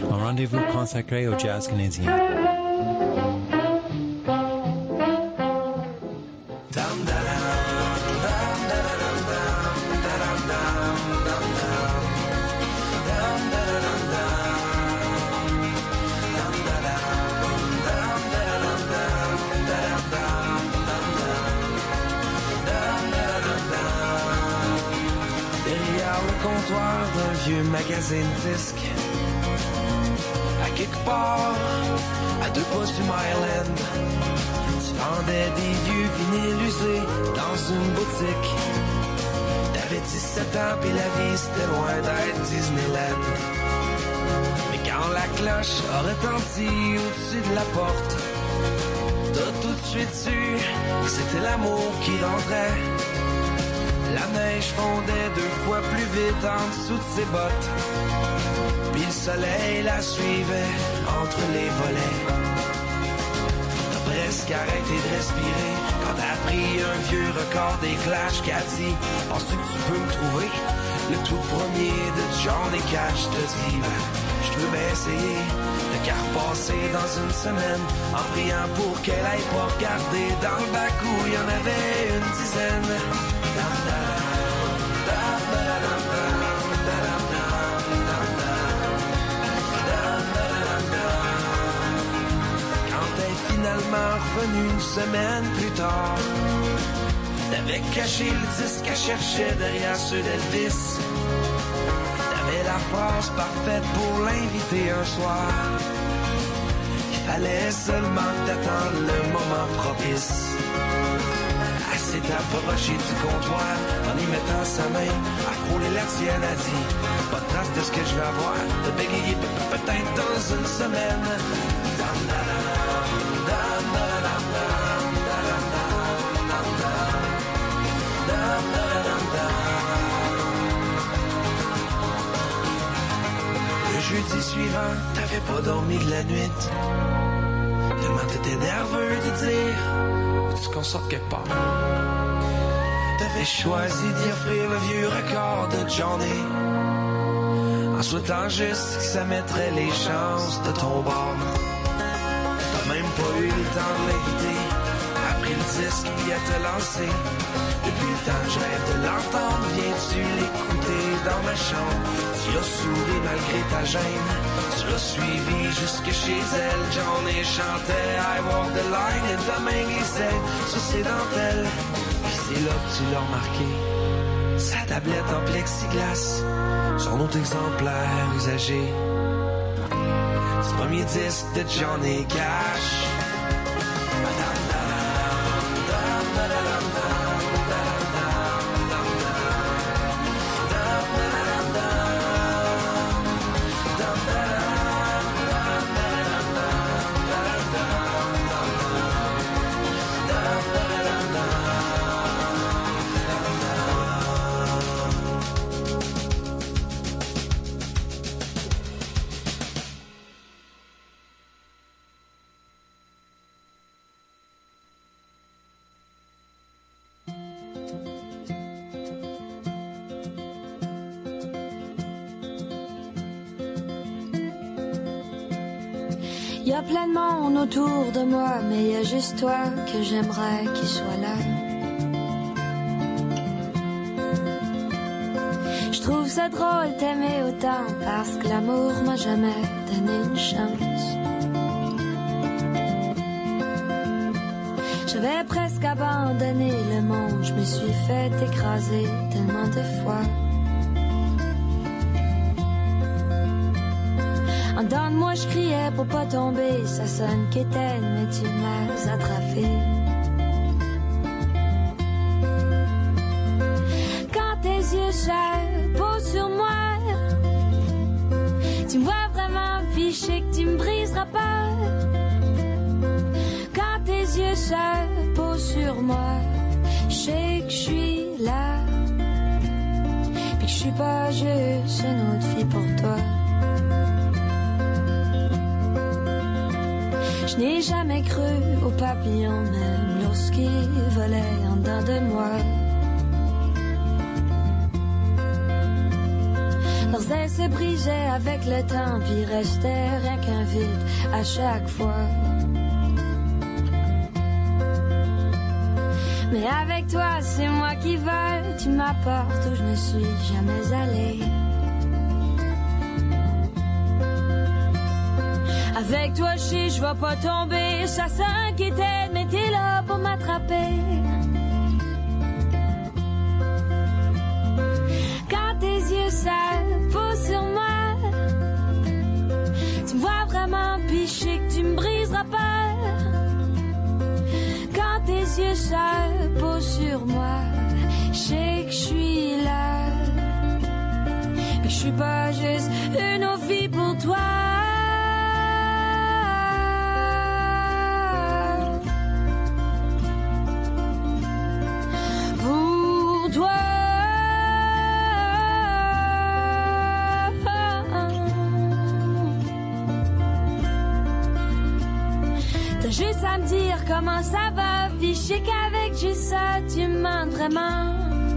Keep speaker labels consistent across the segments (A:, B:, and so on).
A: un rendez-vous consacré au jazz canadien.
B: D'un vieux magazine disque, à quelque part, à 2 pas du Myland, tu vendais des vieux vinyles usés dans une boutique. T'avais 17 ans pis la vie c'était loin d'être Disneyland. Mais quand la cloche a retenti au-dessus de la porte, t'as tout de suite su que c'était l'amour qui rentrait. La neige fondait 2 fois plus vite en dessous de ses bottes. Puis le soleil la suivait entre les volets. T'as presque arrêté de respirer quand t'as pris un vieux record des Clash qui a dit: penses-tu que tu peux me trouver le tout premier de Johnny Cash? Te dit: ben, je peux bien essayer de qu'à repasser dans une semaine en priant pour qu'elle aille pas regarder dans le bac où il y en avait une dizaine. Quand t'es finalement revenu une semaine plus tard, t'avais caché le disque qu'elle cherchait derrière ceux d'Elvis. T'avais la phrase parfaite pour l'inviter un soir. Il fallait seulement t'attendre le moment propice. Elle s'est approchée du comptoir en y mettant sa main à frôler la tienne. A dit: pas de trace de ce que je vais avoir, de bégayer peut-être dans une semaine. Le jeudi suivant, t'avais pas dormi de la nuit, tellement t'étais nerveux de dire qu'on sorte quelque part. T'avais choisi d'y offrir le vieux record de Johnny, en souhaitant juste que ça mettrait les chances de ton bord. T'as même pas eu le temps de l'éviter, après le disque il a te lancé. Depuis le temps je rêve de l'entendre, viens-tu l'écouter dans ma chambre? Tu as souri malgré ta gêne, tu l'as suivi jusque chez elle. Johnny chantait I Walk the Line et ta main glissait sur ses dentelles. Puis c'est là que tu l'as remarqué, sa tablette en plexiglas, son autre exemplaire usagé du premier disque de Johnny Cash.
C: Y a plein de monde autour de moi, mais y a juste toi que j'aimerais qu'il soit là. Je trouve ça drôle d'aimer autant, parce que l'amour m'a jamais donné une chance. J'avais presque abandonné le monde, je me suis fait écraser tellement de fois. En dedans de moi je criais pour pas tomber, ça sonne qu'éteine mais tu m'as attrapé. Quand tes yeux se posent sur moi, tu me vois vraiment fiché que tu me briseras pas. Quand tes yeux se posent sur moi, je sais que je suis là, puis que je suis pas juste une autre fille pour toi. Je n'ai jamais cru aux papillons, même lorsqu'ils volaient en dedans de moi. Leurs ailes se brisaient avec le temps, puis restait rien qu'un vide à chaque fois. Mais avec toi, c'est moi qui vole, tu m'apportes où je ne suis jamais allée. Avec toi, je vais pas tomber, ça s'inquiétait, mais t'es là pour m'attraper. Quand tes yeux sales posent sur moi, tu me vois vraiment, puis je sais que tu me briseras pas. Quand tes yeux sales posent sur moi, je sais que je suis là, mais je suis pas juste une autre vie pour toi. Juste à me dire comment ça va, puis je sais qu'avec juste ça, tu m'aimes vraiment.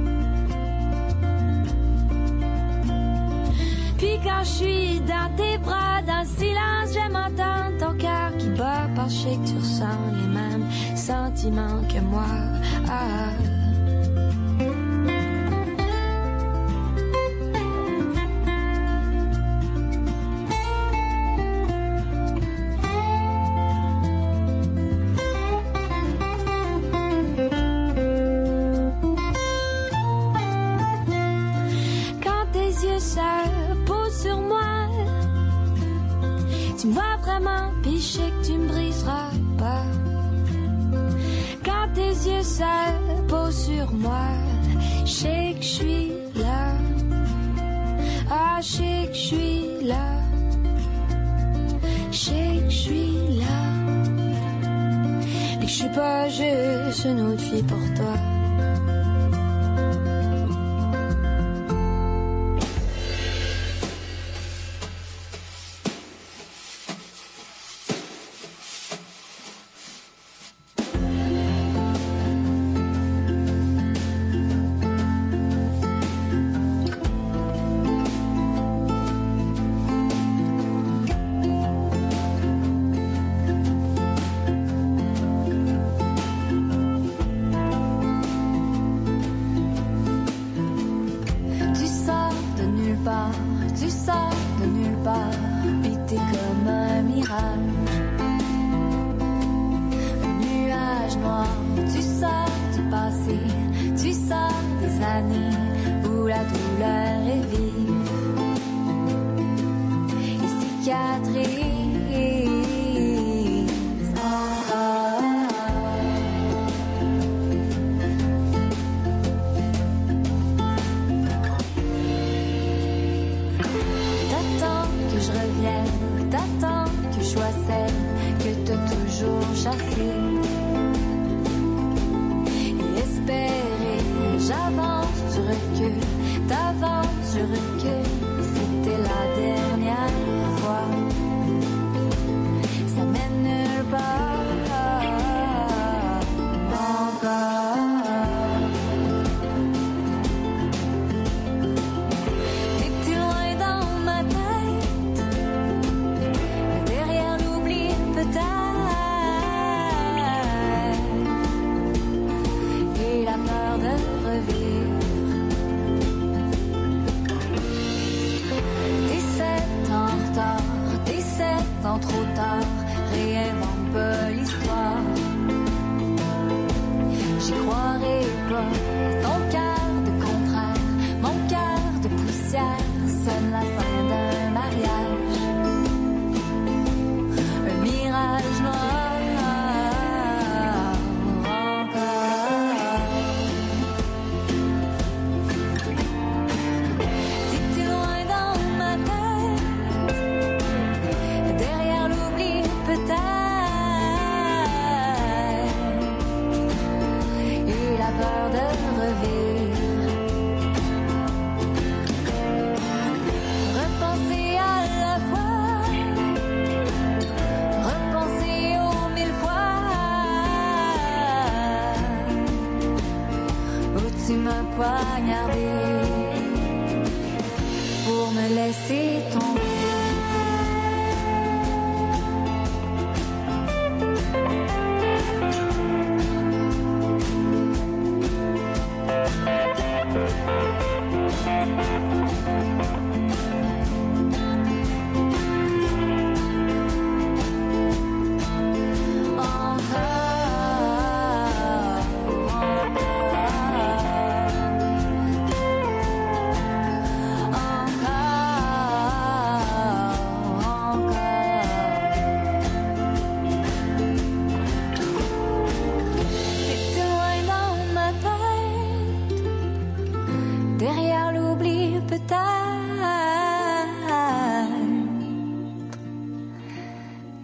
C: Puis quand je suis dans tes bras, dans le silence, j'aime entendre ton cœur qui bat, parce que je sais que tu ressens les mêmes sentiments que moi. Ah. Tu me vois vraiment, puis je sais que tu me briseras pas. Quand tes yeux sales posent sur moi, je sais que je suis là. Ah, je sais que je suis là. Je sais que je suis là. Et que je suis pas juste une autre fille pour toi.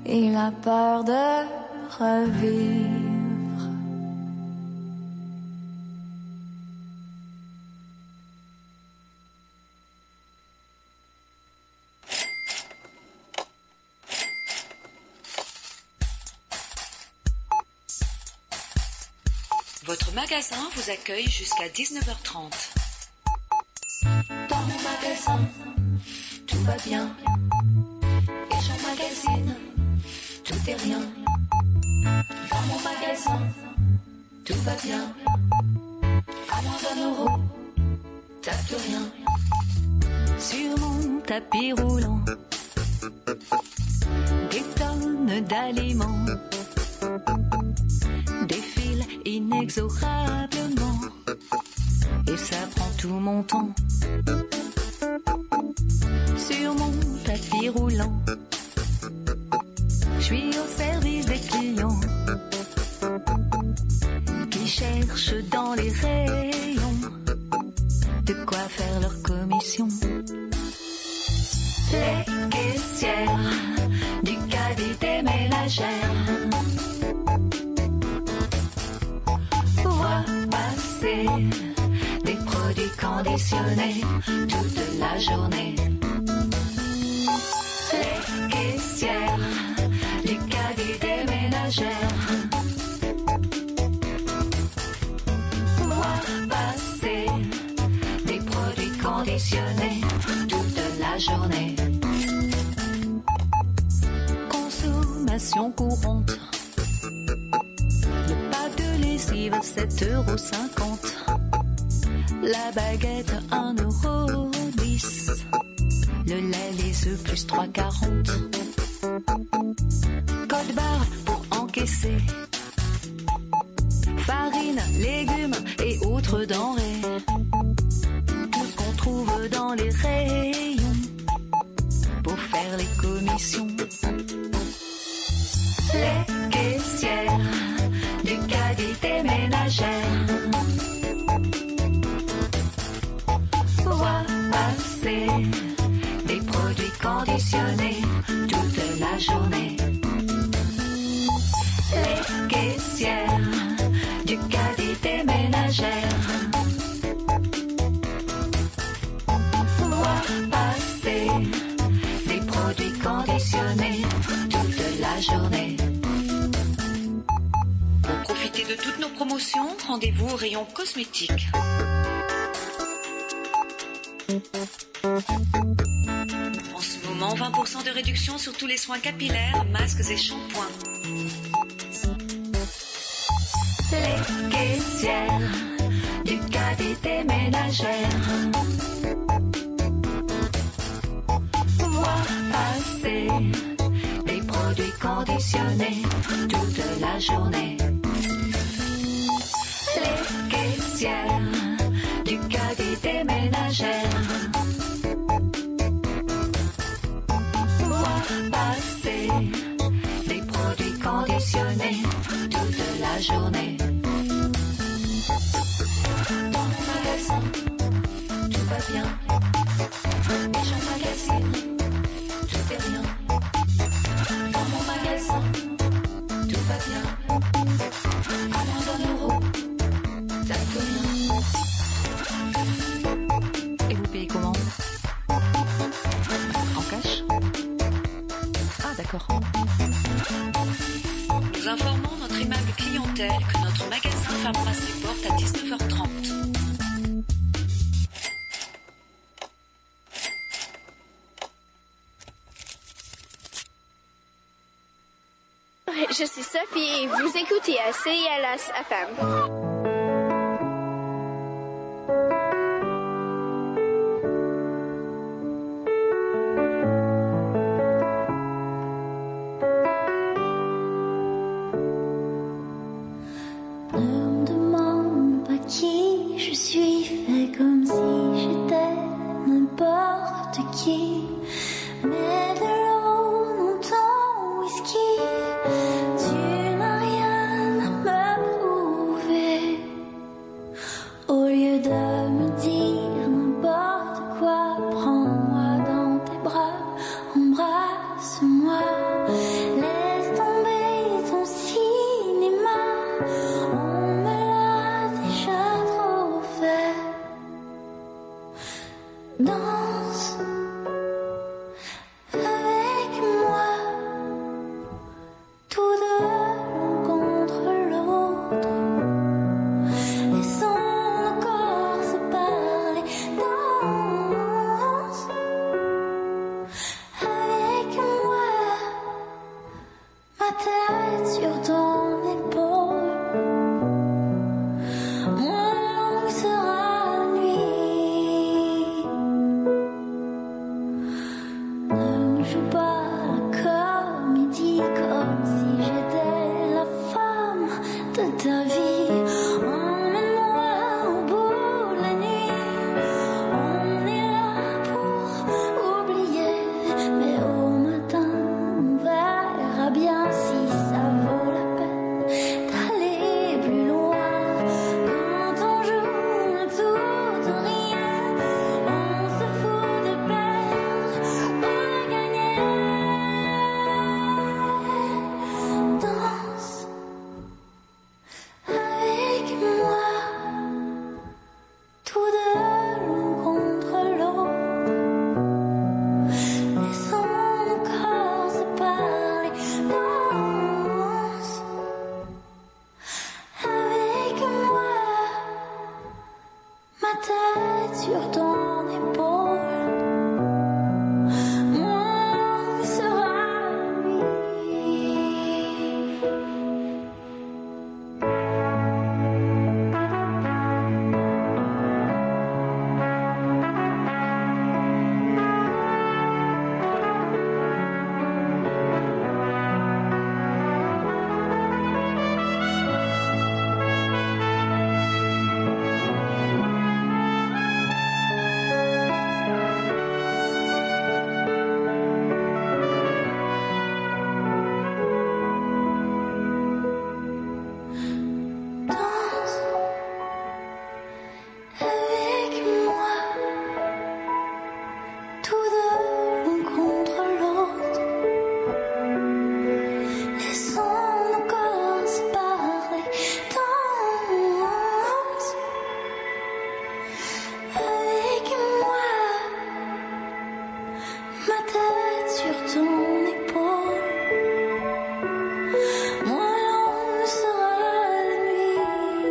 C: il a peur de revivre.
D: Votre magasin vous accueille jusqu'à 19h30.
C: Dans mon magasin, tout va bien. Et j'emmagasine, tout est rien. Dans mon magasin, tout va bien. À moins d'1 €, t'as plus rien. Sur mon tapis roulant, des tonnes d'aliments défilent inexorablement. Et ça prend tout mon temps. Sur mon tapis roulant, je suis au service des clients qui cherchent dans les rayons de quoi faire leur commission. Les caissières du caddie des ménagères voient passer des produits conditionnés toute la journée. Les caissières du caddie des ménagères voient passer des produits conditionnés toute la journée. Consommation courante, le pack de lessive 7,50 €. La baguette 1,10 €. Le lait laiteux plus 3,40 €. Code barre pour encaisser. Farine, légumes et autres denrées. Tout ce qu'on trouve dans les rayons pour faire les commissions. Les caissières du caddie des ménagères voient passer des produits conditionnés toute la journée. Les caissières du caddie des ménagères voient passer des produits conditionnés toute la journée.
D: Pour profiter de toutes nos promotions, rendez-vous au rayon cosmétiques. En ce moment, 20% de réduction sur tous les soins capillaires, masques et shampoings.
C: Les caissières du caddie des ménagères voient passer des produits conditionnés toute la journée. Les caissières du caddie des ménagères voient passer des produits conditionnés toute la journée. Dans mon magasin, tout va bien. Et j'emmagasine, tout est rien. Dans mon magasin, tout va bien. À moins d'1 €, t'as plus rien. Et vous payez comment? En cash? Ah d'accord.
D: Nous informons notre aimable clientèle que notre magasin fermera ses portes à 19h30.
E: Je suis Sophie et vous écoutez à CILS FM.
C: Ne me demande pas qui je suis, fais comme si j'étais n'importe qui. Mets de l'eau dans ton whisky, tu n'as rien à me prouver. tête sur ton épaule, moins longue sera la nuit. Ne me joue pas la comédie comme si j'étais la femme de ta vie. Emmène-moi au bout de la nuit. On est là pour oublier, mais au matin on verra bien si ça vaut la peine d'aller plus loin. Quand on joue à tout ou rien, on se fout de perdre ou de gagner. Danse avec moi, tous deux l'un contre l'autre. Laissons nos corps se parler. Danse avec moi, ma tête sur ton épaule, moins longue sera la nuit. Danse avec moi, tous deux l'un contre l'autre. Laissons nos corps se parler. Danse avec moi, ma tête sur ton épaule, moins longue sera la nuit.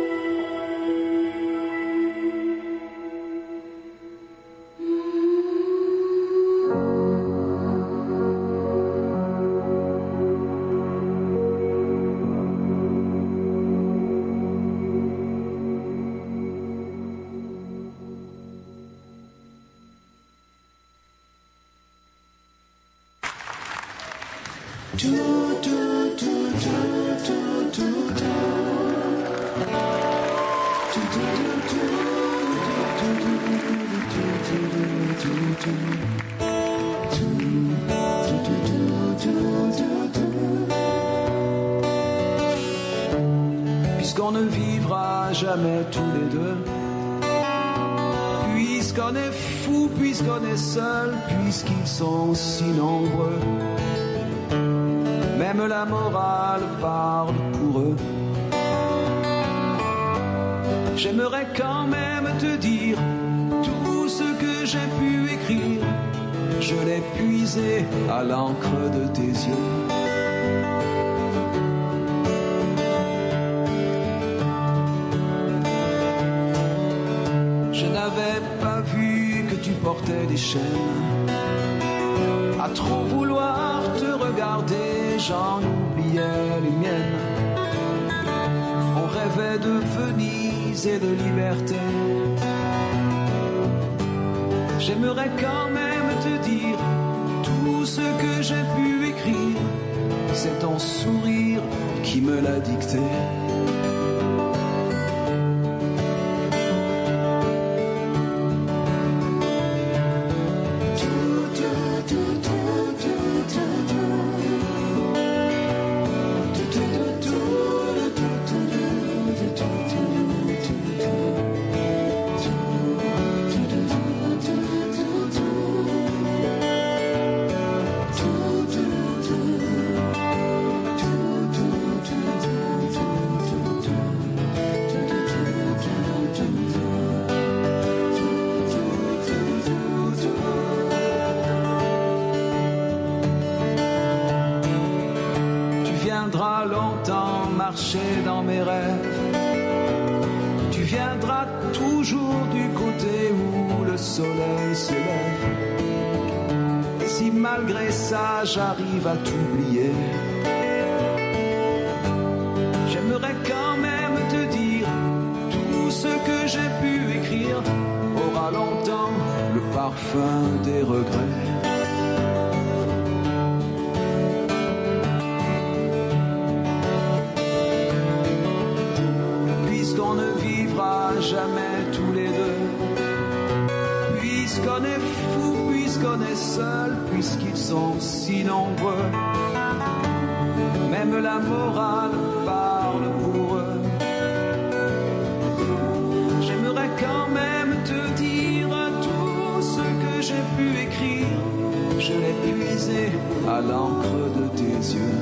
F: Puisqu'on ne vivra jamais tous les deux, puisqu'on est fou, puisqu'on est seul, puisqu'ils sont si nombreux, même la morale parle pour eux. J'aimerais quand même te dire tout ce que j'ai pu écrire, je l'ai puisé à l'encre de tes yeux. Je n'avais pas vu que tu portais des chaînes. À trop vouloir te regarder, j'en oubliais les miennes. On rêvait de Venise et de liberté. J'aimerais quand même te dire tout ce que j'ai pu écrire. C'est ton sourire qui me l'a dicté. viendras longtemps marcher dans mes rêves. Tu viendras toujours du côté où le soleil se lève. Et si malgré ça j'arrive à t'oublier, J'aimerais quand même te dire tout ce que j'ai pu écrire aura longtemps le parfum des regrets. Puisqu'on ne vivra jamais tous les deux, puisqu'on est fou, puisqu'on est seul, puisqu'ils sont si nombreux, même la morale parle pour eux. J'aimerais quand même te dire tout ce que j'ai pu écrire. Je l'ai puisé à l'encre de tes yeux.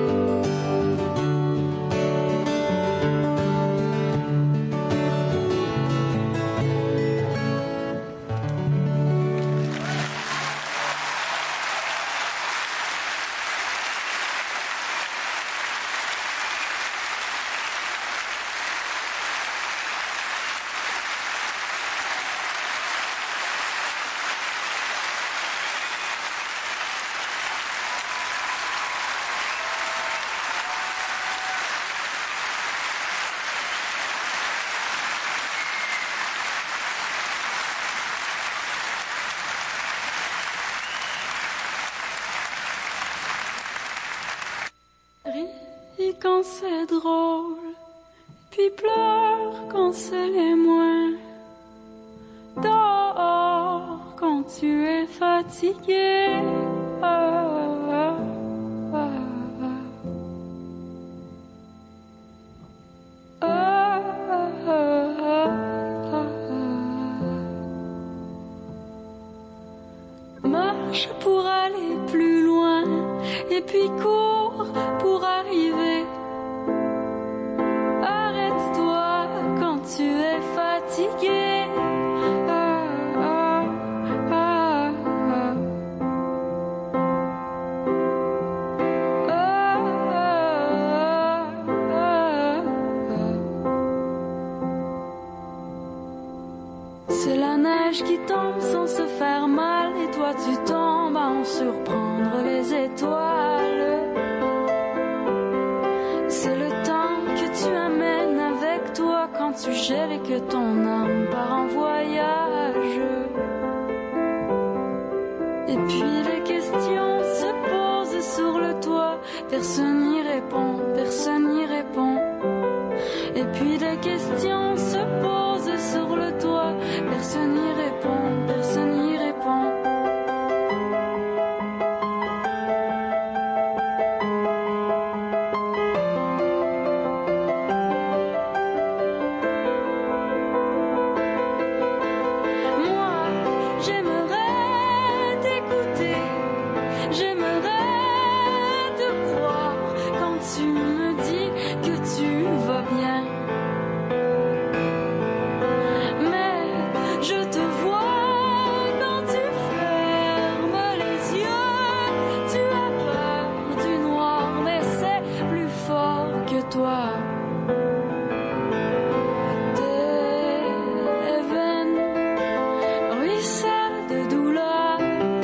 G: Ris quand c'est drôle, puis pleure quand c'est les moins. Dors quand tu es fatigué. Marche pour aller plus loin, et puis cours pour arriver. Arrête-toi quand tu es fatigué. C'est la neige qui tombe sans se faire mal, et toi tu tombes à en surprendre les étoiles. C'est le temps que tu amènes avec toi quand tu gèles et que ton âme part en voyage. Et puis les questions se posent sur le toit, personne n'y répond, personne n'y répond. Et puis les questions se posent sur le toit, personne n'y répond, personne n'y répond. Moi, j'aimerais t'écouter, j'aimerais te croire quand tu me dis que tu vas bien. Mais je te vois quand tu fermes les yeux. Tu as peur du noir, mais c'est plus fort que toi. Tes veines ruissellent de douleur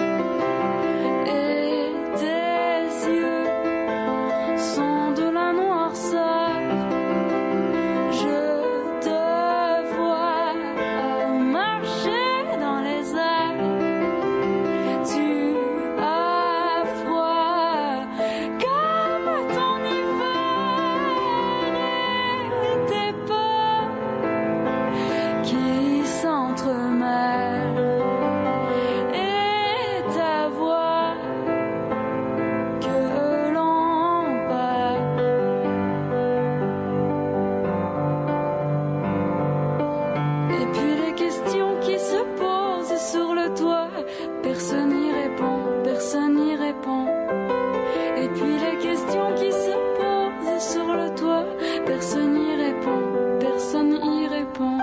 G: et tes yeux sont de la noirceur. Je te vois marcher dans les airs. Tu as froid comme ton hiver et tes peurs qui s'entremêlent et ta voix que l'on perd. Et puis les questions qui se posent sur le toit, personne n'y répond, personne n'y répond. Et puis les questions qui se posent sur le toit, personne n'y répond, personne n'y répond.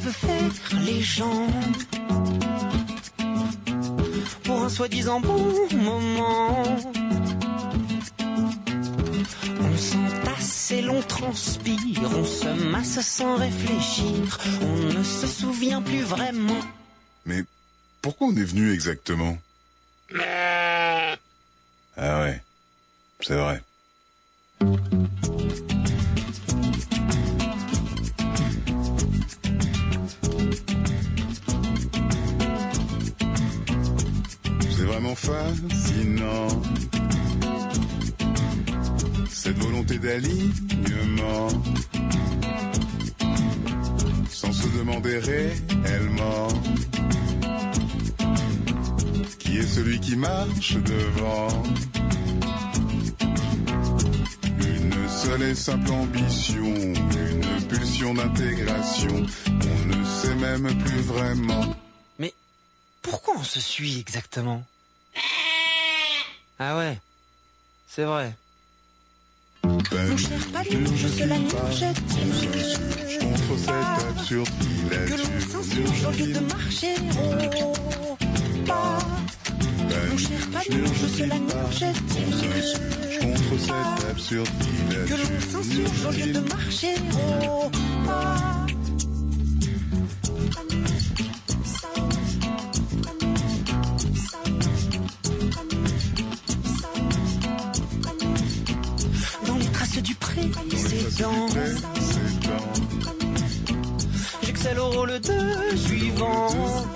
B: veut faire les gens pour un soi-disant bon moment. On s'entasse et l'on transpire, on se masse sans réfléchir, on ne se souvient plus vraiment.
H: Mais pourquoi on est venu exactement? Ah ouais, c'est vrai. C'est vraiment fascinant, cette volonté d'alignement, sans se demander réellement qui est celui qui marche devant. Une seule et simple ambition, une pulsion d'intégration, on ne sait même plus vraiment.
B: Mais pourquoi on se suit exactement? Ah ouais, c'est vrai.
H: Mon
B: cher Palou, je sais la nuit, je
H: contre cette absurde
B: que l'on s'insurge au lieu de marcher au pas. Mon cher Palou, je sais la nuit, je
H: contre cette absurde
B: que l'on s'insurge au lieu de marcher au pas. Du précédent, j'excelle au rôle de suivant.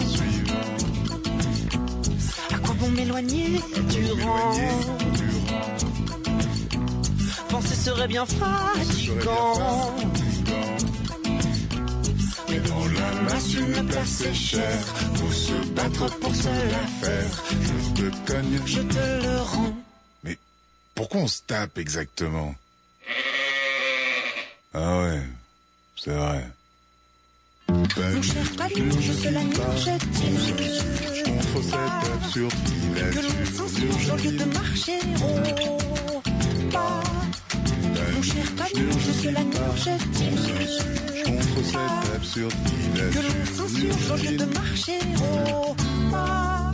B: À quoi bon m'éloigner du rang? Penser serait bien fatigant, mais dans la masse une place est chère.
H: Faut se battre pour se la faire. Je te cogne,
B: je te le rends.
H: Mais pourquoi on se tape exactement? Ah ouais, c'est vrai.
B: Mon cher Palou, je sais la nuit, je
H: contre cette absurde
B: que l'on s'insurge au lieu de marcher au pas. Mon cher Palou, je sais la nuit, je
H: contre cette absurde
B: que l'on s'insurge au lieu de marcher au pas.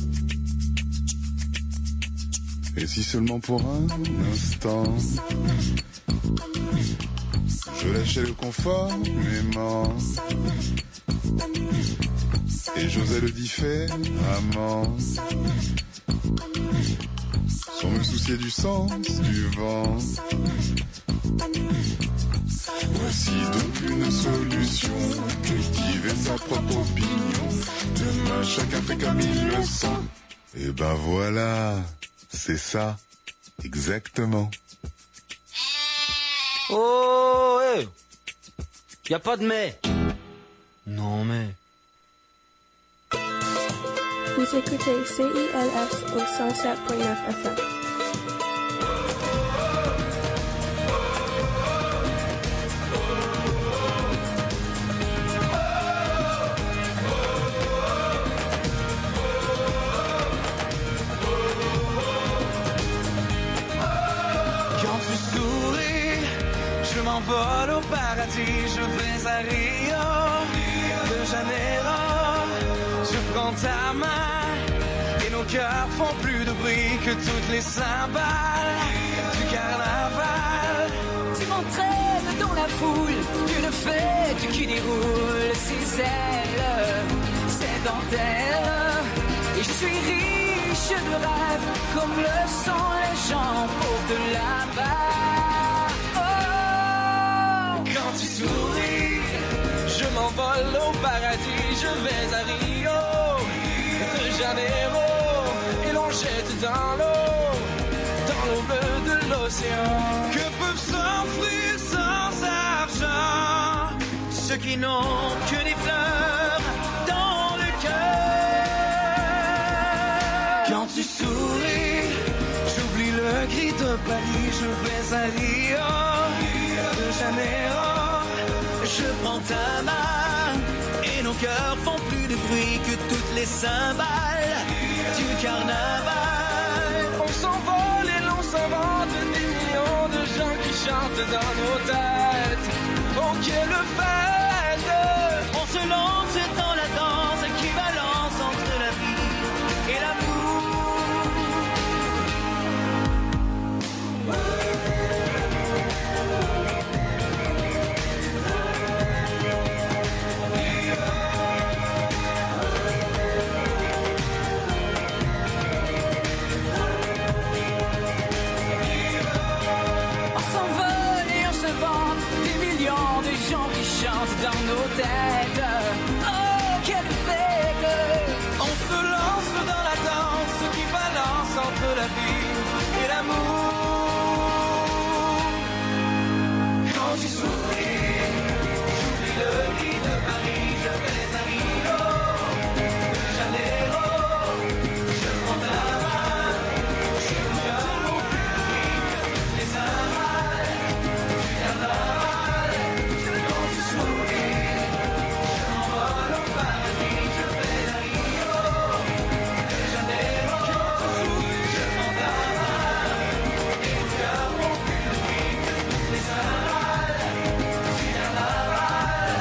H: Et si seulement pour un instant je lâchais le confort, conformément, et j'osais le différemment, sans me soucier du sens du vent. Voici donc une solution, cultiver sa propre opinion. Demain chacun fait comme il le sent. Et ben voilà, c'est ça, exactement.
B: Oh, hey. Y a pas de mais. Non mais.
I: Vous écoutez CILS au 107.9 FM.
B: Je m'envole au paradis, je vais à Rio de Janeiro. Je prends ta main et nos cœurs font plus de bruit que toutes les cymbales du carnaval.
G: Tu m'entraînes dans la foule d'une fête qui déroule ses ailes, ses dentelles. Et je suis riche de rêves comme le sont les gens pauvres de là-bas.
B: Quand tu souris, je m'envole au paradis, je vais à Rio de Janeiro et l'on jette dans l'eau bleu de l'océan. Que peuvent s'offrir sans argent ceux qui n'ont que des fleurs dans le cœur? Quand tu souris, j'oublie le cri de Paris, je vais à Rio de Janeiro. Je prends ta main et nos cœurs font plus de bruit que toutes les cymbales du carnaval. On s'envole et l'on s'invente des millions de gens qui chantent dans nos têtes. Oh quelle fête, on se
F: chants qui chantent dans nos têtes. Oh, quelle fête! On se lance dans la danse qui balance entre la vie et l'amour. Quand tu souris, j'oublie le lit de Paris, je fais les amigos de Janeiro. Je prends ta main, je regarde mon public, les arrêts, tu carnaval. Quand tu souris, je m'envole au paradis, je fais la Rio de Janeiro. Quand tu souris, je prends ta main, et regarde mon public, les arrêts, tu carnaval.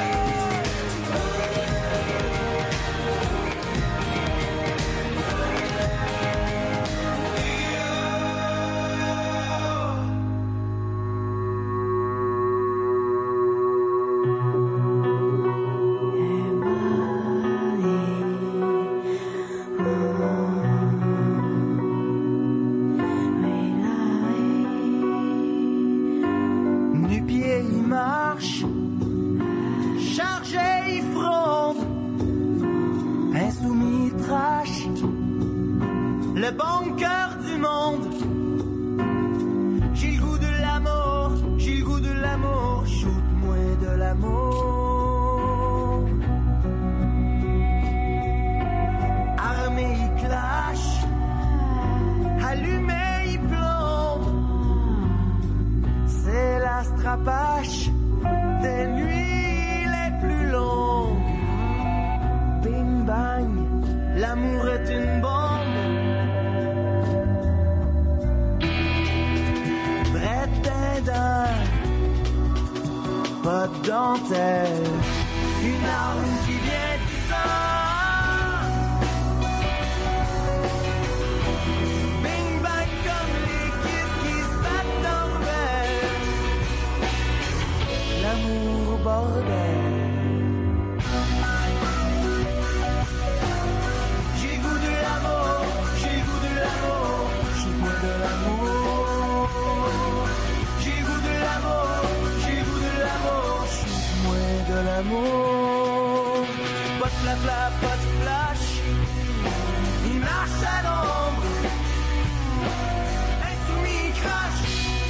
F: Nu-pieds y marche, chargé y fronde, insoumis trash, le bon cœur du monde. J'ai le goût de l'amour, j'ai le goût de l'amour, shoot-moi de l'amour. Armé y clash, allumé y plombe. C'est la strapache des nuits les plus longues. Bing bang, l'amour est une bombe. Bret d'un, pas de dentelle, une arme qui vient du sang. Bing bang comme les kids qui se battent dans le verre. L'amour au bordel. J'ai le goût de l'amour, j'ai le goût de l'amour, shoot-moi de l'amour. J'ai le goût de l'amour, j'ai le goût de l'amour, shoot-moi de l'amour. Pas de blabla, pas de flash, il marche à l'ombre. Insoumis crache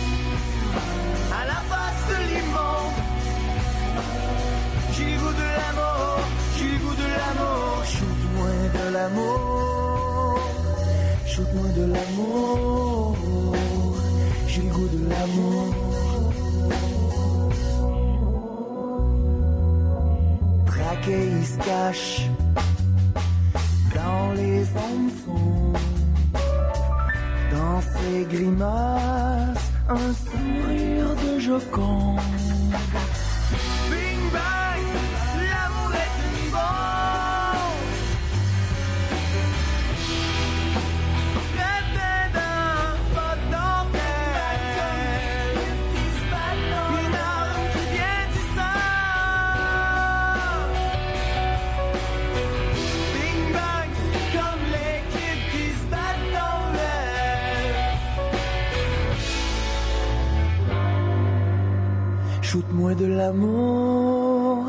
F: à la face de l'immonde. J'ai le goût de l'amour, j'ai le goût de l'amour, shoot-moi de l'amour, shoot-moi de l'amour, j'ai le goût de l'amour. Traqué, il se cache dans les ondes sombres, dans ses grimaces, un sourire de Joconde. Bing bang, l'amour est une bombe. Rêver d'un pas de dentelle, une arme qui vient du sang. Bing bang, comme les kids qui se battent dans l'air. Shoot-moi de l'amour.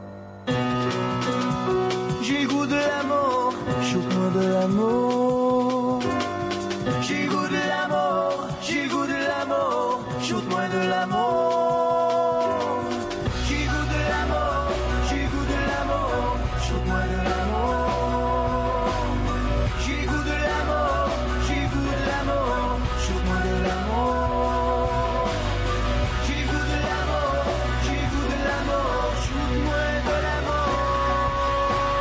F: J'ai le goût de l'amour, shoot-moi de l'amour. J'ai le goût de l'amour, j'ai le goût de l'amour, shoot-moi de l'amour. J'ai le goût de l'amour, j'ai le goût de l'amour, shoot-moi de l'amour. J'ai le goût de l'amour, j'ai le goût de l'amour, shoot-moi de l'amour. J'ai le goût de l'amour, j'ai le goût de l'amour, shoot-moi de l'amour.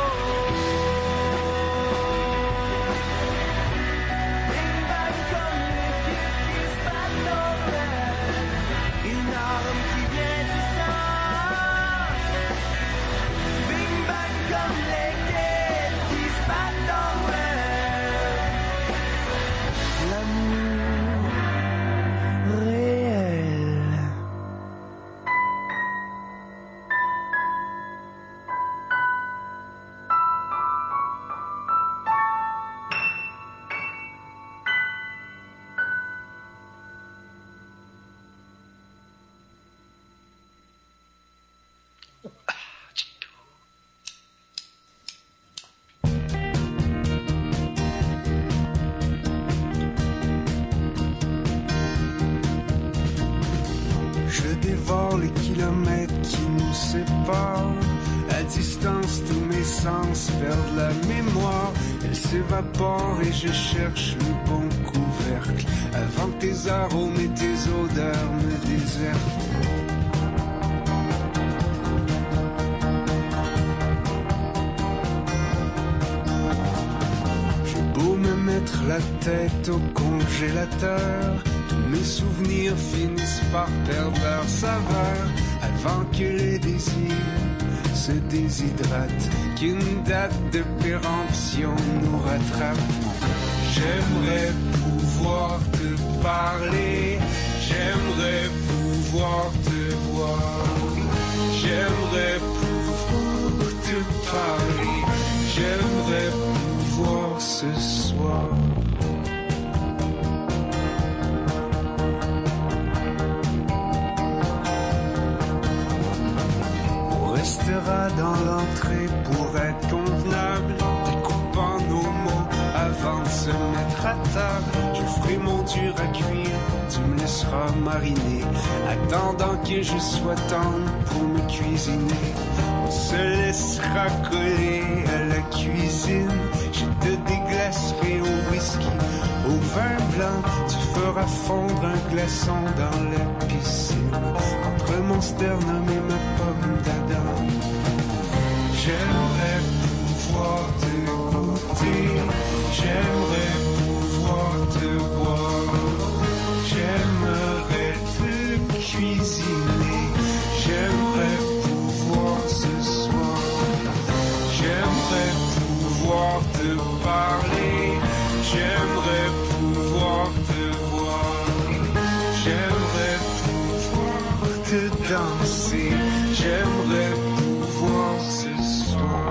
F: Bing bang comme pas. À distance, tous mes sens perdent la mémoire. Elle s'évapore et je cherche le bon couvercle avant que tes arômes et tes odeurs me désertent. Mettre la tête au congélateur, tous mes souvenirs finissent par perdre leur saveur avant que les désirs se déshydratent, qu'une date de péremption nous rattrape. J'aimerais pouvoir te parler, j'aimerais pouvoir te voir, j'aimerais pouvoir te parler, j'aimerais pouvoir ce soir. On restera dans l'entrée pour être convenable, découpant nos mots avant de se mettre à table. Je ferai mon dur à cuire, tu me laisseras mariner, attendant que je sois tendre pour me cuisiner. On se laissera coller à la cuisine, je te déglacerai au whisky, au vin blanc. Tu feras fondre un glaçon dans la piscine, entre mon sternum et ma pomme d'Adam. J'aimerais pouvoir te goûter, j'aimerais pouvoir te boire, j'aimerais te cuisiner, j'aimerais pouvoir ce soir, j'aimerais pouvoir te parler, j'aimerais pouvoir te voir, j'aimerais pouvoir te danser, j'aimerais pouvoir ce soir.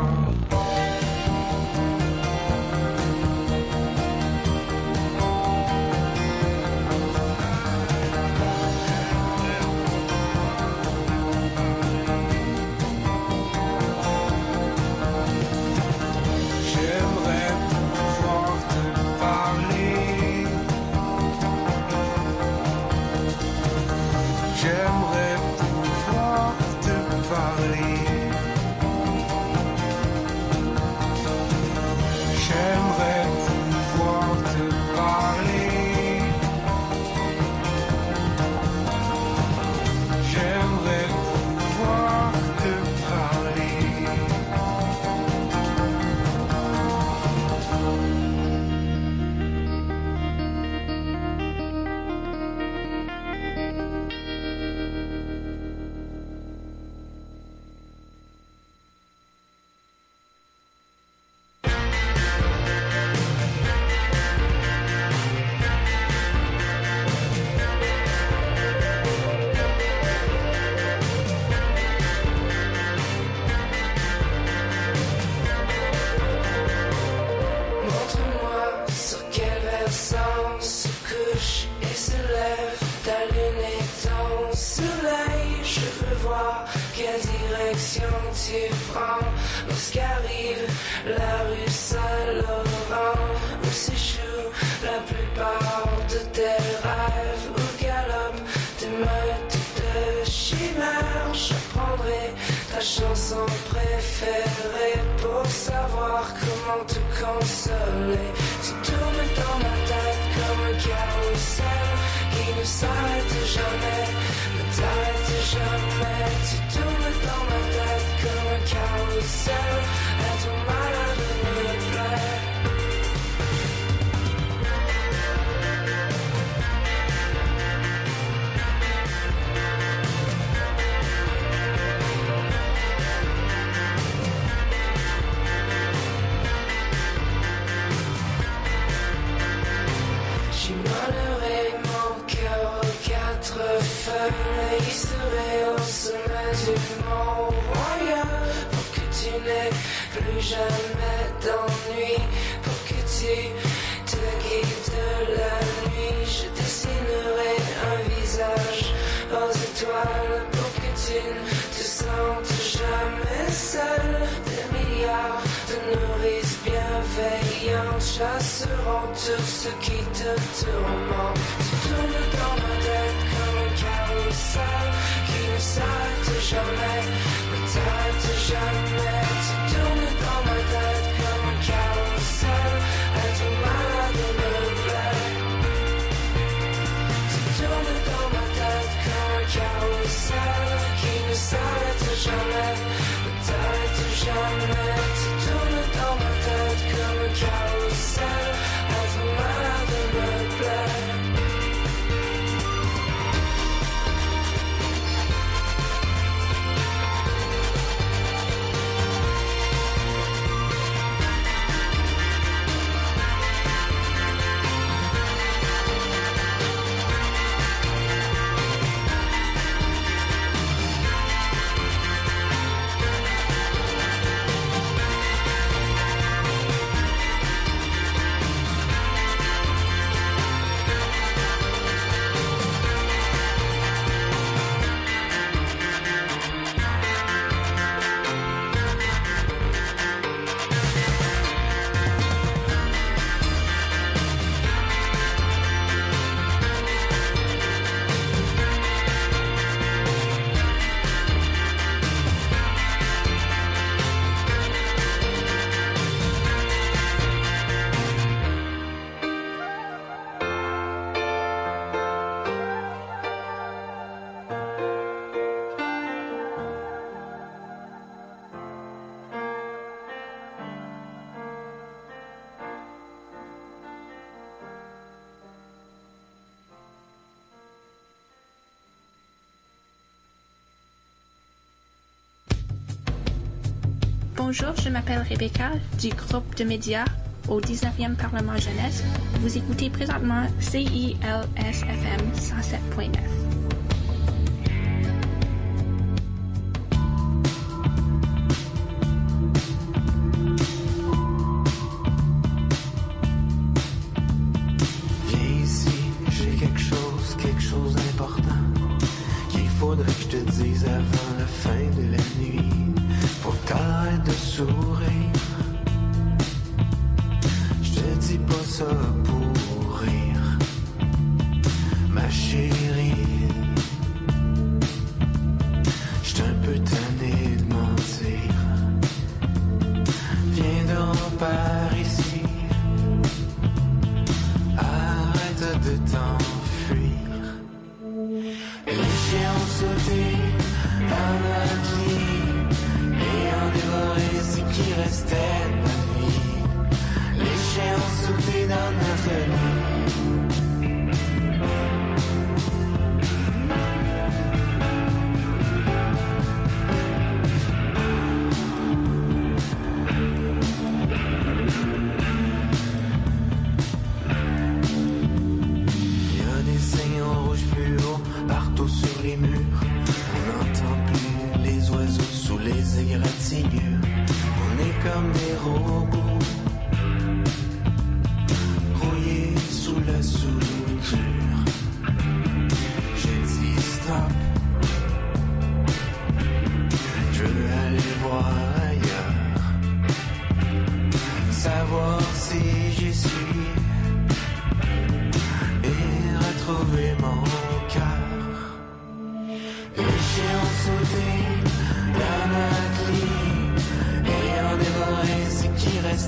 B: Chasseront tout ce qui te tourmente. Tu tournes dans ma tête comme un carrousel qui ne s'arrête jamais. t'arrêtes jamais, tu tournes dans ma tête comme un carrousel. Être malade me plaît. Tu tournes dans ma tête comme un carrousel qui ne s'arrête jamais, ne t'arrête jamais. Tu tournes dans ma tête comme un carrousel. Être malade me plaît.
J: Bonjour, je m'appelle Rebecca du groupe de médias au 19e Parlement Jeunesse. Vous écoutez présentement CILS-FM 107.9.
B: Viens ici, j'ai quelque chose d'important qu'il faudrait que je te dise avant la fin de la nuit. Faut que t'arrêtes de sourire. Je te dis pas ça pour rire, ma chérie. J'suis un peu tanné de mentir. Viens donc par ici. Arrête de t'enfuir. Les chiens ont sauté dans notre lit et ont dévoré ce qui restait de ma vie. Les chiens ont sauté dans notre lit. Il y a des signes en rouge plus haut partout sur les murs. On n'entend plus les oiseaux sous les égratignures. On est comme des robots rouillés sous la soudure. J'ai dit stop, je veux aller voir ailleurs, savoir si j'y suis et retrouver mon cœur. Les chiens ont sauté dans notre lit et ont dévoré ce qui restait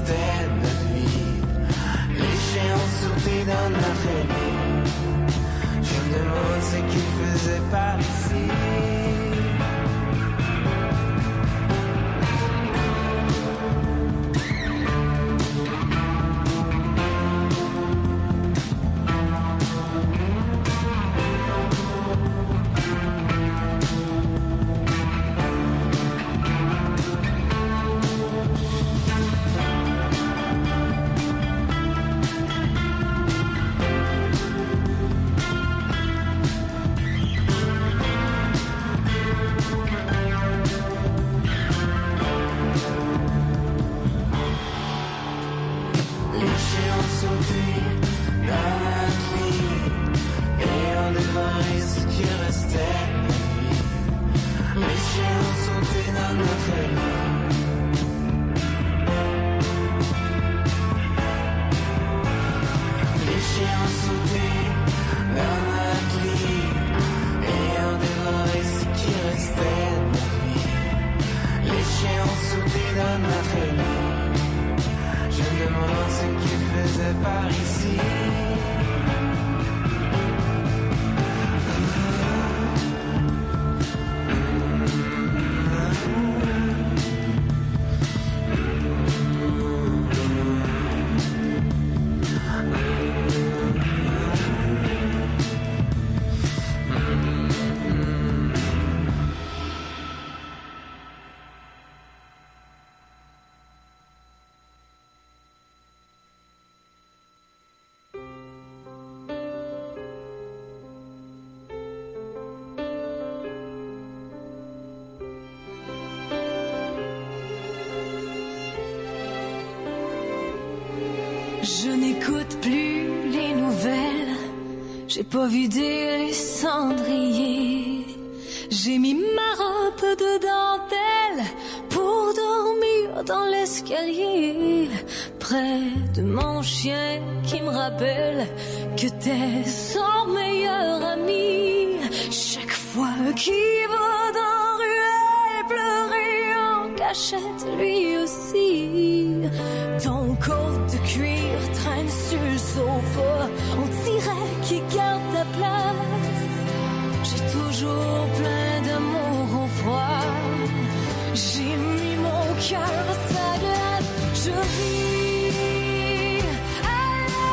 C: Je n'écoute plus les nouvelles, j'ai pas vidé les cendriers. J'ai mis ma robe de dentelle pour dormir dans l'escalier, près de mon chien qui me rappelle que t'es son meilleur ami. Chaque fois qu'il va dans ruelle pleurer en cachette, lui aussi. Ton côte de cuir traîne sur le sofa, on dirait qu'il garde ta place. J'ai toujours plein d'amour au froid, j'ai mis mon cœur à sa glace. Je vis à la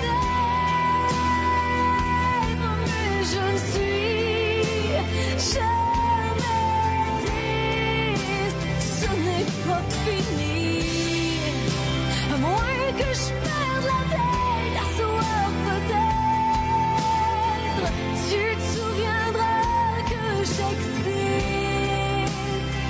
C: fenêtre, mais je ne suis jamais triste. Ce n'est pas fini, à moins que je perde la tête, à soir peut-être. Tu te souviendras que j'existe,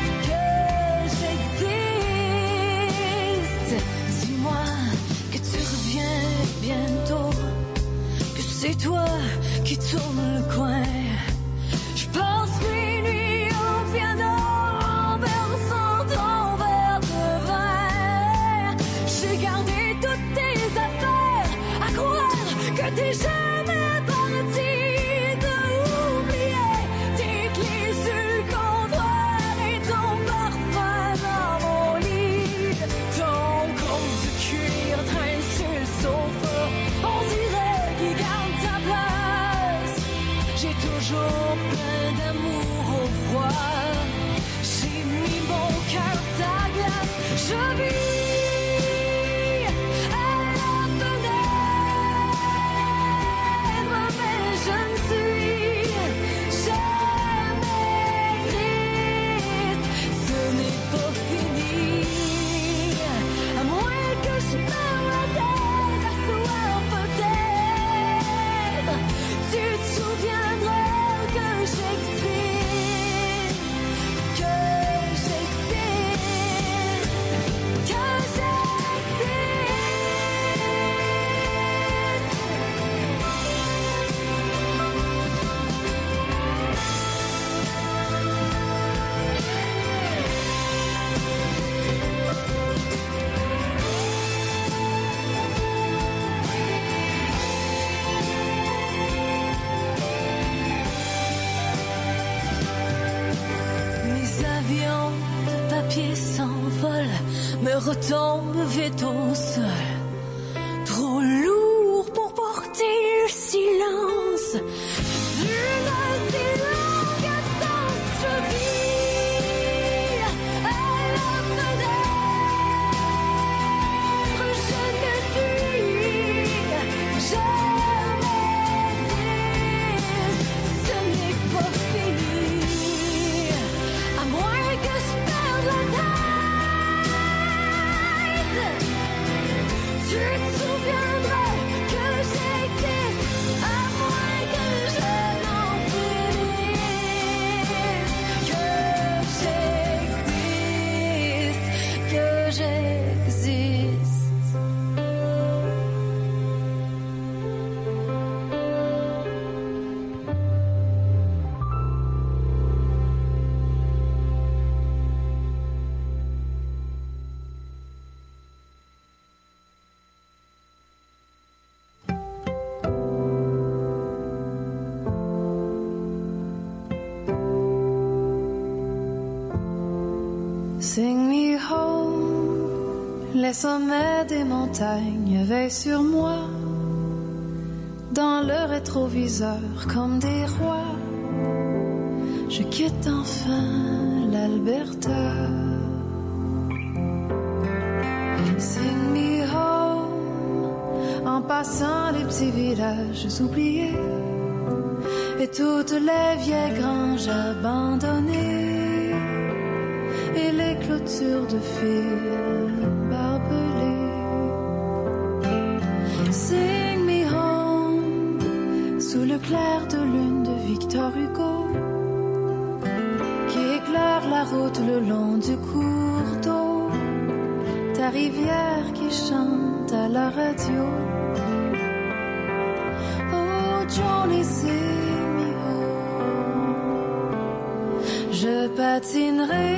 C: dis-moi que tu reviens bientôt, que c'est toi qui tourne le coin. Je passe mes nuits au piano en versant ton verre de vin. J'ai gardé toutes tes affaires, à croire que t'es jamais parti. De oublier tes clés sur le comptoir et ton parfum dans mon lit. Ton compte de cuir traîne sur le sofa, on dirait qu'il garde sa place. J'ai toujours plein d'amour au froid, j'ai mis mon cœur à sa glace. Je vis à la fenêtre, mais je ne suis jamais triste. Ce n'est pas fini, à moins que je perde la tête, à soir peut-être. Tu te souviendras que j'existe, que j'existe, que mes avions de papier s'envolent, me retombent vite au sol. Trop lourd pour porter le silence d'une si longue absence. Je vis à la fenêtre, je ne suis jamais triste. Ce n'est pas fini, à moins que je perde la tête. Tu te souviendras que j'existe, à moins que je n'en finisse. Que j'existe.
K: Sing me home, les sommets des montagnes veillent sur moi, dans le rétroviseur comme des rois. Je quitte enfin l'Alberta. Sing me home, en passant les petits villages oubliés et toutes les vieilles granges abandonnées et les clôtures de fil barbelés. Sing me home, sous le clair de lune de Victor Hugo, qui éclaire la route le long du cours d'eau, ta rivière qui chante chante à la radio. Oh Johnny, sing me home. Je patinerai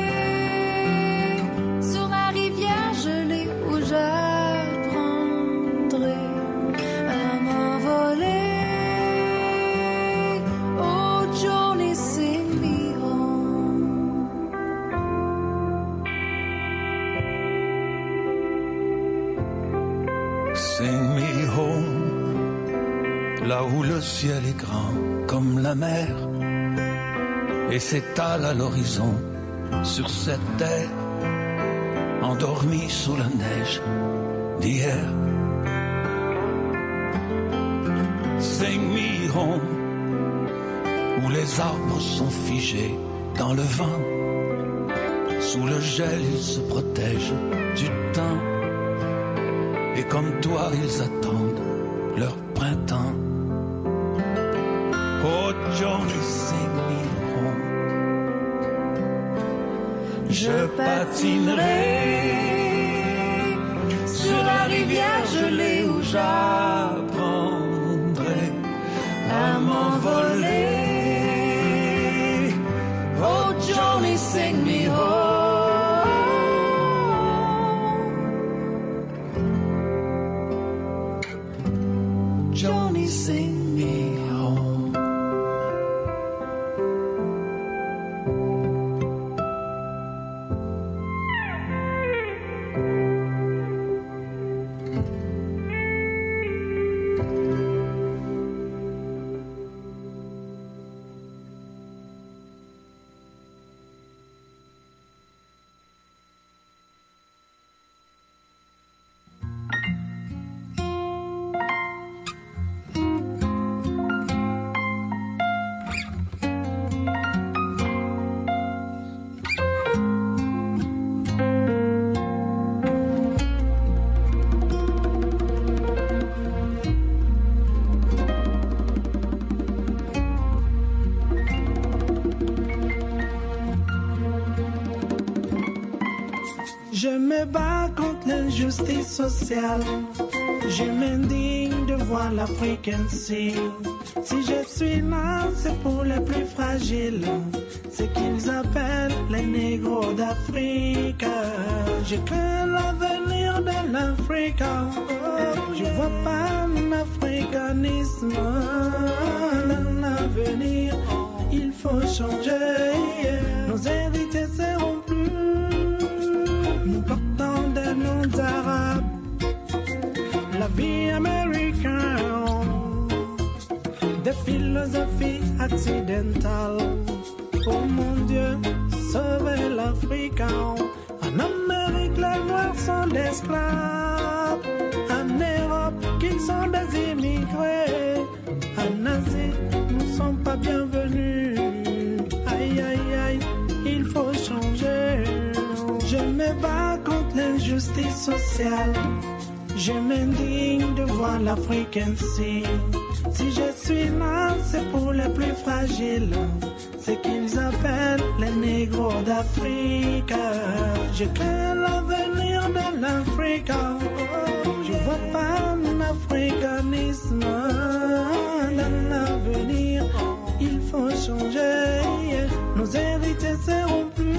K: sur la rivière gelée où j'apprendrai à m'envoler. Oh Johnny, sing me home.
B: Sing me home, là où le ciel est grand comme la mer et s'étale à l'horizon sur cette terre endormie sous la neige d'hier. Sing me home, où les arbres sont figés dans le vent, sous le gel ils se protègent du temps. Et comme toi, ils attendent leur printemps. Oh, Johnny, sing me home. Je patinerai sur la rivière gelée où j'apprendrai à m'envoler. Oh, Johnny, sing me home. Johnny, sing me home.
L: Je me bats contre l'injustice sociale. Je m'indigne de voir l'Afrique ainsi. Si je suis là, c'est pour les plus fragiles. C'est qu'ils appellent les négros d'Afrique. Je crains l'avenir de l'Afrique. Je vois pas l'africanisme dans l'avenir. Il faut changer. Nos héritiers seront plus. Nous portons des noms arabes. La vie américaine. Des philosophies accidentales. Oh mon Dieu, sauvez l'Afrique. En Amérique, les Noirs sont des esclaves. En Europe, qu'ils sont des immigrés. En Asie, nous ne sommes pas bienvenus. Aïe, aïe, aïe, il faut changer. Je me bats contre l'injustice sociale. Je m'indigne de voir l'Afrique ainsi. Si je suis là, c'est pour les plus fragiles. C'est qu'ils appellent les négros d'Afrique. Je crains l'avenir de l'Afrique. Je vois pas l'africanisme dans l'avenir. Il faut changer. Nos héritiers seront plus.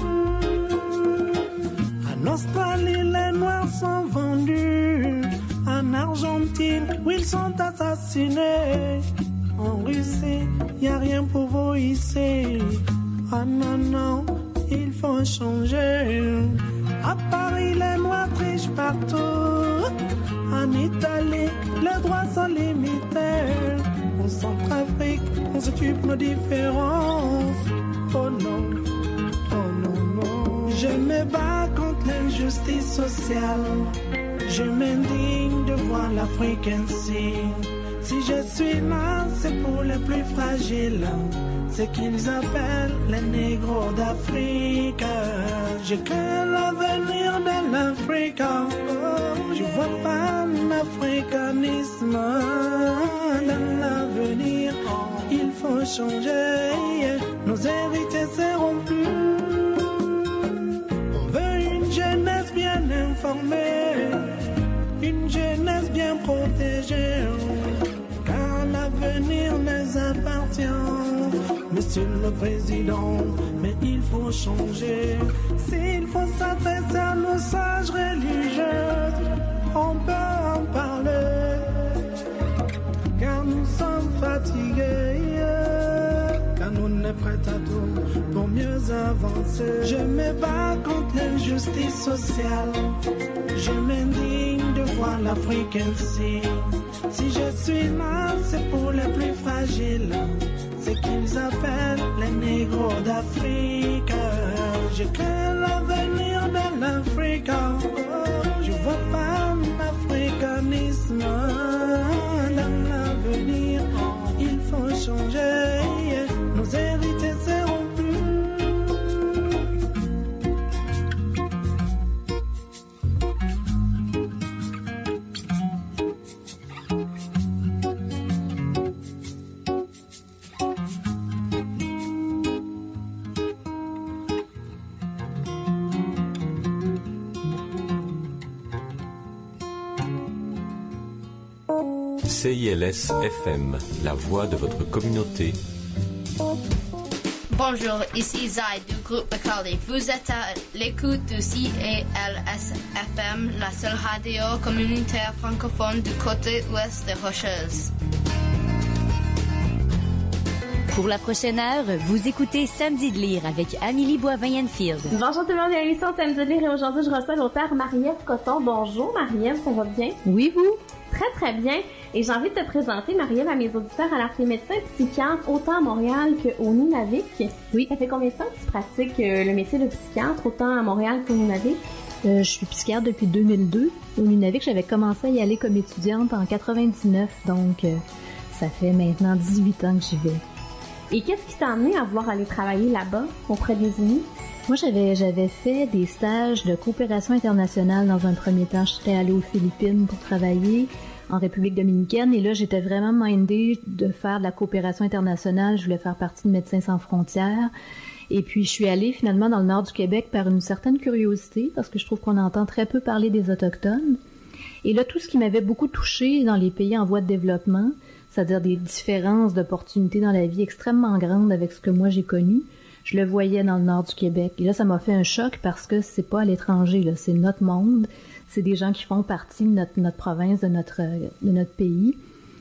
L: En Australie, les Noirs sont vendus. En Argentine, où ils sont assassinés. En Russie, y a rien pour vous ici. Ah non, non, il faut changer. À Paris, les Noirs trichent partout. En Italie, les droits sont limités. En Centrafrique, on s'occupe nos différences. Oh non, oh non, non. Je me bats contre l'injustice sociale. Je m'indigne de voir l'Afrique ainsi. Si je suis là, c'est pour les plus fragiles. C'est qu'ils appellent les négros d'Afrique. Je crains l'avenir de l'Afrique. Je vois pas l'africanisme dans l'avenir. Il faut changer. Nos héritiers seront plus. On veut une jeunesse bien informée. une jeunesse bien protégée, car l'avenir nous appartient. Monsieur le Président, mais il faut changer. S'il faut s'adresser à nos sages religieux, on peut en parler, car nous sommes fatigués, car nous ne prêt à tout pour mieux avancer. Je me bats contre l'injustice sociale, je m'indigne de voir l'Afrique ainsi. Si je suis là, c'est pour les plus fragiles, ce qu'ils appellent les négros d'Afrique. Je crée l'avenir de l'Afrique, je vois pas l'africanisme dans l'avenir. Il faut changer, nos héritiers seront plus.
M: CILS FM, la voix de votre communauté.
N: Bonjour, ici Zai du groupe Macaulay. Vous êtes à l'écoute de CILS FM, la seule radio communautaire francophone du côté ouest des Rocheuses.
O: Pour la prochaine heure, vous écoutez Samedi de lire avec Amélie Boivin-Enfield.
P: Bonjour tout le monde, c'est l'émission Samedi de lire et aujourd'hui je reçois l'auteur Marie-Ève Cotton. Bonjour Marie-Ève, ça va bien?
O: Oui, vous?
P: Très très bien. Et j'ai envie de te présenter, Marie-Ève, à mes auditeurs. Alors, tu es médecin psychiatre autant à Montréal qu'au Nunavik.
O: Oui.
P: Ça fait combien de temps que tu pratiques le métier de psychiatre autant à Montréal qu'au Nunavik?
O: Je suis psychiatre depuis 2002. Au Nunavik, j'avais commencé à y aller comme étudiante en 99, donc ça fait maintenant 18 ans que j'y vais.
P: Et qu'est-ce qui t'a amené à vouloir aller travailler là-bas, auprès des Inuits?
O: Moi, j'avais fait des stages de coopération internationale dans un premier temps. J'étais allée aux Philippines pour travailler en République dominicaine et là, j'étais vraiment mindée de faire de la coopération internationale. Je voulais faire partie de Médecins sans frontières. Et puis, je suis allée finalement dans le nord du Québec par une certaine curiosité parce que je trouve qu'on entend très peu parler des Autochtones. Et là, tout ce qui m'avait beaucoup touchée dans les pays en voie de développement, c'est-à-dire des différences d'opportunités dans la vie extrêmement grandes avec ce que moi j'ai connu, je le voyais dans le nord du Québec. Et là, ça m'a fait un choc parce que c'est pas à l'étranger, là, c'est notre monde. C'est des gens qui font partie de notre province, de notre pays.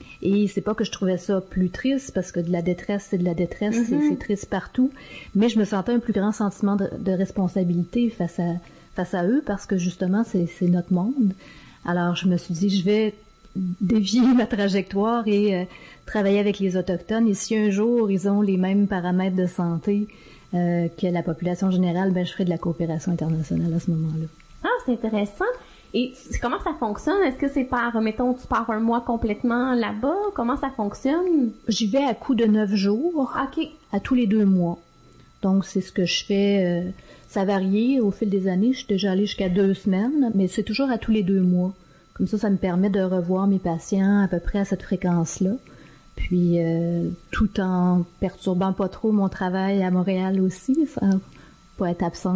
O: Et c'est pas que je trouvais ça plus triste, parce que de la détresse, c'est de la détresse, c'est triste partout. Mais je me sentais un plus grand sentiment de responsabilité face à eux, parce que justement, c'est notre monde. Alors, je me suis dit, je vais dévier ma trajectoire et travailler avec les Autochtones. Et si un jour, ils ont les mêmes paramètres de santé que la population générale, ben je ferai de la coopération internationale à ce moment-là.
P: Ah, c'est intéressant. Et comment ça fonctionne? Est-ce que c'est par, mettons, tu pars un mois complètement là-bas? Comment ça fonctionne?
O: J'y vais à coup de 9 jours,
P: okay.
O: À tous les 2 mois. Donc, c'est ce que je fais. Ça varie au fil des années. Je suis déjà allée jusqu'à 2 semaines, mais c'est toujours à tous les 2 mois. Comme ça me permet de revoir mes patients à peu près à cette fréquence-là. Puis, tout en perturbant pas trop mon travail à Montréal aussi, ça, pas être absente